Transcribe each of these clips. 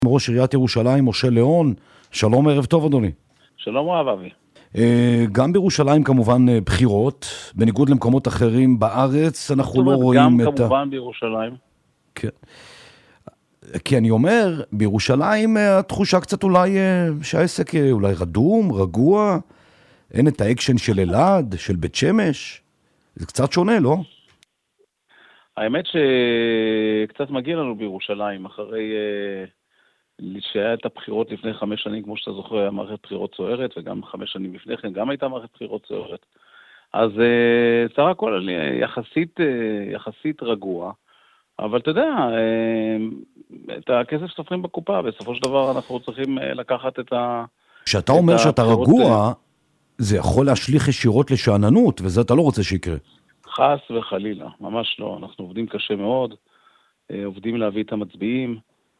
ראש עיריית ירושלים, משה ליאון. שלום, ערב טוב אדוני. שלום רב אבי. גם בירושלים כמובן בחירות, בניגוד למקומות אחרים בארץ, אנחנו לא רואים גם את כמובן בירושלים. כן. כי אני אומר, בירושלים התחושה קצת אולי שהעסק אולי רדום, רגוע, אין את האקשן של אלעד, של בית שמש, זה קצת שונה, לא? האמת שקצת מגיע לנו בירושלים, אחרי שהיה את הבחירות לפני 5 שנים, כמו שאתה זוכר, היה מערכת בחירות סוערת, וגם 5 שנים לפני כן גם הייתה מערכת בחירות סוערת. אז סך הכל יחסית רגוע, אבל אתה יודע, את הכסף סופרים בקופה, בסופו של דבר אנחנו צריכים לקחת את ה... כשאתה אומר שאתה רגוע, זה יכול להשליך ישירות לשעננות, וזה אתה לא רוצה שיקרה. חס וחלילה, ממש לא. אנחנו עובדים קשה מאוד, עובדים להביא את המצביעים,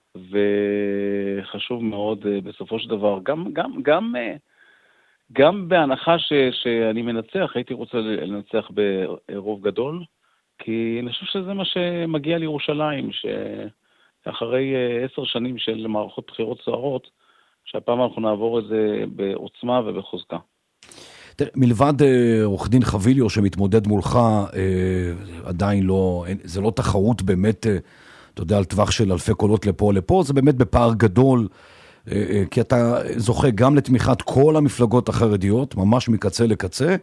וחשוב מאוד בסופו של דבר, גם בהנחה שאני מנצח, הייתי רוצה לנצח ברוב גדול, כי אני חושב שזה מה שמגיע לירושלים, שאחרי 10 שנים של מערכות בחירות סוערות, שהפעם אנחנו נעבור את זה בעוצמה ובחוזקה. מלבד עורך דין חביליו שמתמודד מולך, עדיין לא, זה לא תחרות באמת, אתה יודע, על טווח של אלפי קולות לפה או לפה, זה באמת בפער גדול, כי אתה זוכה גם לתמיכת כל המפלגות החרדיות, ממש מקצה לקצה,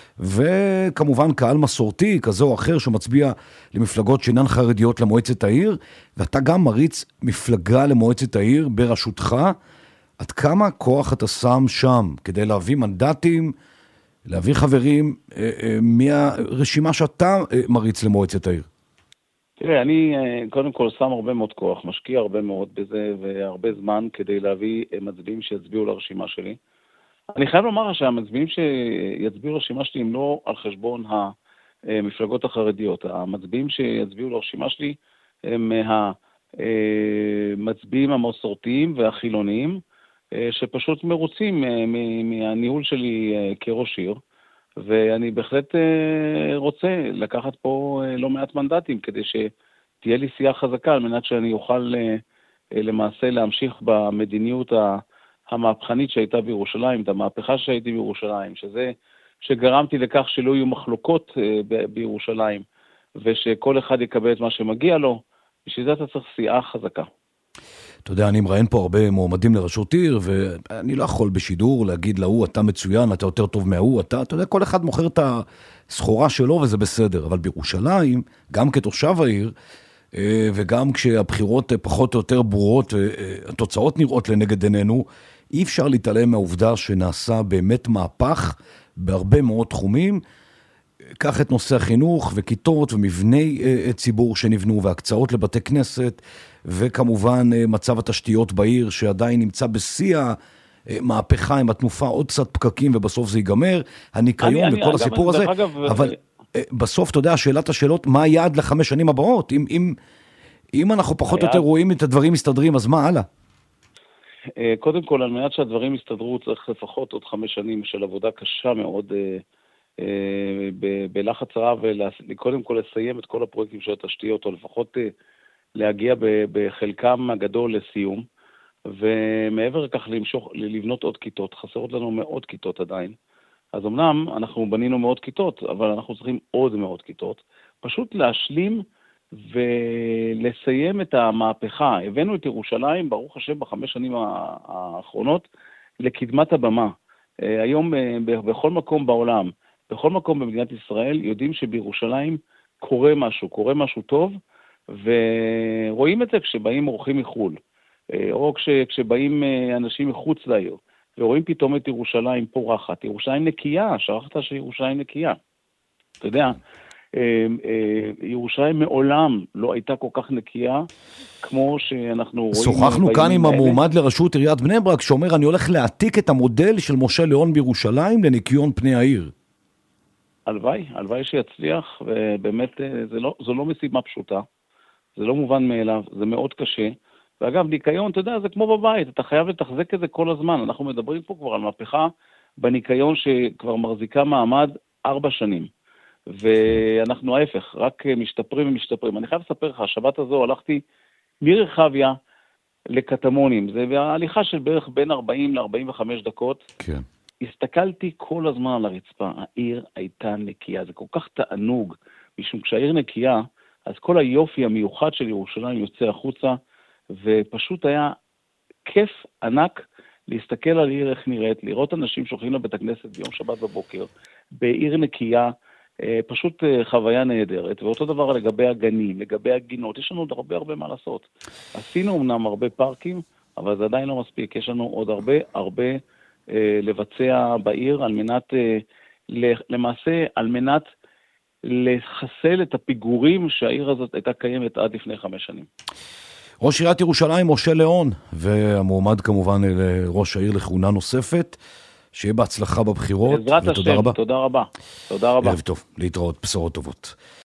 וכמובן קהל מסורתי כזה או אחר שמצביע למפלגות שאינן חרדיות למועצת העיר, ואתה גם מריץ מפלגה למועצת העיר בראשותך. עד כמה כוח אתה שם שם כדי להביא מנדטים, להביא חברים מהרשימה שאתה מריץ למועצת העיר? תראה, אני קודם כל שם הרבה מאוד כוח, משקיע הרבה מאוד בזה והרבה זמן כדי להביא מצביעים שיצביעו לרשימה שלי. אני חייב לומר שהמצביעים שיצביעו לרשימה שלי הם לא על חשבון המפלגות החרדיות. המצביעים שיצביעו לרשימה שלי הם המצביעים המסורתיים והחילוניים, שפשוט מרוצים מהניהול שלי כראש עיר, ואני בהחלט רוצה לקחת פה לא מעט מנדטים, כדי שתהיה לי סיעה חזקה, על מנת שאני אוכל למעשה להמשיך במדיניות המהפכנית שהייתה בירושלים, את המהפכה שהייתי בירושלים, שגרמתי לכך שלא יהיו מחלוקות בירושלים, ושכל אחד יקבל את מה שמגיע לו. בשביל זה אתה צריך סיעה חזקה. אתה יודע, אני מראיין פה הרבה מועמדים לראשות עיר, ואני לא יכול בשידור להגיד להוא, אתה מצוין, אתה יותר טוב מהוא, אתה יודע, כל אחד מוכר את הסחורה שלו וזה בסדר, אבל בירושלים, גם כתושב העיר, וגם כשהבחירות פחות או יותר ברורות, התוצאות נראות לנגד עינינו, אי אפשר להתעלם מהעובדה שנעשה באמת מהפך בהרבה מאוד תחומים. קח את נושא החינוך וכיתות ומבני ציבור שנבנו והקצאות לבתי כנסת, וכמובן מצב התשתיות בעיר שעדיין נמצא בשיא המהפכה עם התנופה, עוד קצת פקקים ובסוף זה ייגמר, הניקיון וכל הסיפור הזה. אבל בסוף אתה יודע, שאלת השאלות, מה היעד ל5 שנים הבאות? אם אנחנו פחות או יותר רואים את הדברים מסתדרים, אז מה הלאה? קודם כל, על מנת שהדברים יסתדרו, צריך לפחות עוד 5 שנים של עבודה קשה מאוד בלחץ רב, וקודם כל לסיים את כל הפרויקטים של התשתיות, או לפחות להגיע בחלקם הגדול לסיום, ומעבר לכך לבנות עוד כיתות. חסרות לנו מאוד כיתות עדיין. אז אמנם אנחנו בנינו מאוד כיתות, אבל אנחנו צריכים עוד מאוד כיתות. פשוט להשלים ולסיים את המהפכה. הבאנו את ירושלים, ברוך השם, ב5 שנים האחרונות, לקדמת הבמה. היום בכל מקום בעולם, בכל מקום במדינת ישראל, יודעים שבירושלים קורה משהו טוב, ורואים את זה כשבאים אורחים מחול, או כשבאים אנשים מחוץ לעיר, ורואים פתאום את ירושלים פורחת. ירושלים נקייה, שכחת שירושלים נקייה. אתה יודע, ירושלים מעולם לא הייתה כל כך נקייה, כמו שאנחנו רואים... שוחחנו כאן עם המועמד לראשות עיריית בני ברק, שאומר, אני הולך להעתיק את המודל של משה ליאון בירושלים לניקיון פני העיר. הלוואי שיצליח, ובאמת זו לא משימה פשוטה, זה לא מובן מאליו, זה מאוד קשה, ואגב, ניקיון, אתה יודע, זה כמו בבית, אתה חייב לתחזק את זה כל הזמן, אנחנו מדברים פה כבר על מהפכה בניקיון שכבר מחזיקה מעמד 4 שנים, ואנחנו ההפך, רק משתפרים ומשתפרים. אני חייב לספר לך, השבת הזו הלכתי מרחביה לקטמונים. זה בהליכה של בערך בין 40 ל-45 דקות. כן. הסתכלתי כל הזמן על הרצפה, העיר הייתה נקייה, זה כל כך תענוג, משום כשהעיר נקייה, אז כל היופי המיוחד של ירושלים יוצא החוצה, ופשוט היה כיף ענק להסתכל על עיר איך נראית, לראות אנשים שהולכים לבית הכנסת ביום שבת בבוקר, בעיר נקייה, פשוט חוויה נהדרת, ואותו דבר לגבי הגנים, לגבי הגינות, יש לנו עוד הרבה מה לעשות. עשינו אמנם הרבה פארקים, אבל זה עדיין לא מספיק, יש לנו עוד הרבה לבצע בעיר, על מנת, למעשה, על מנת לחסל את הפיגורים שהעיר הזאת הייתה קיימת עד לפני 5 שנים. ראש עיריית ירושלים, משה ליאון, והמועמד כמובן לראש העיר לכהונה נוספת, שיהיה בהצלחה בבחירות, ותודה רבה. תודה רבה. ערב טוב, להתראות, בשורות טובות.